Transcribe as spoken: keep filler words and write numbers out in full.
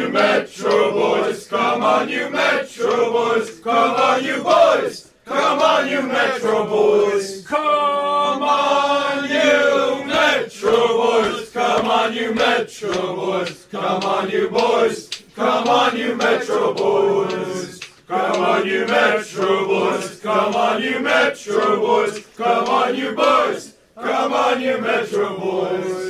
you Metro boys, come on you Metro boys, come on you boys, come on you Metro boys, come on you Metro boys, come on you Metro boys, come on you boys, come on you Metro boys, come on you Metro boys, come on you Metro boys, come on you boys, come on you Metro boys.